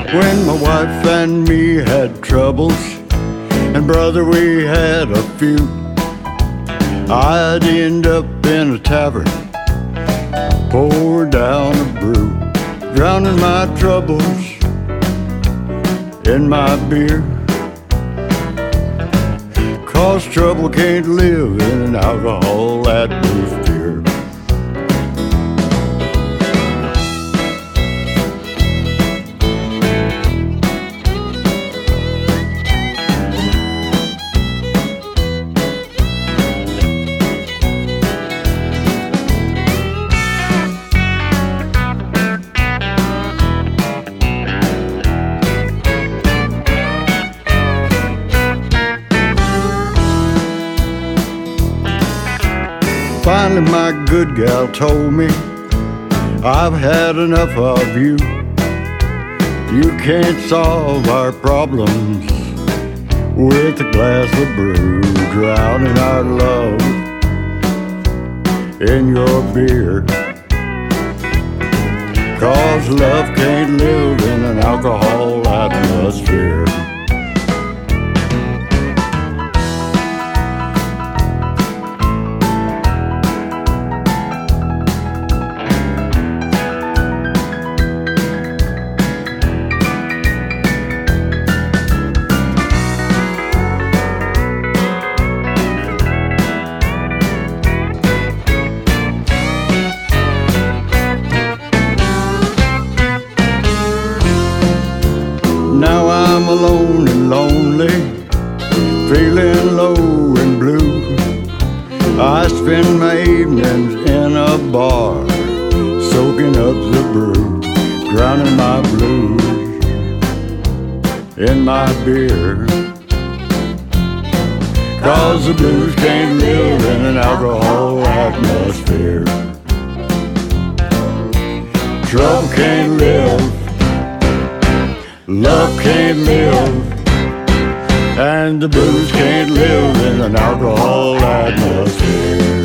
When my wife and me had troubles, and brother, we had a few, I'd end up in a tavern, pour down a brew, drowning my troubles in my beer. 'Cause trouble can't live in an alcohol atmosphere. Finally, my good gal told me, I've had enough of you. You can't solve our problems with a glass of brew, drowning our love in your beer. 'Cause love can't live in an alcohol atmosphere. Now I'm alone and lonely, feeling low and blue. I spend my evenings in a bar, soaking up the brew, drowning my blues in my beer. 'Cause the blues can't live in an alcohol atmosphere. Trouble can't live, love can't live, and the blues can't live in an alcohol atmosphere.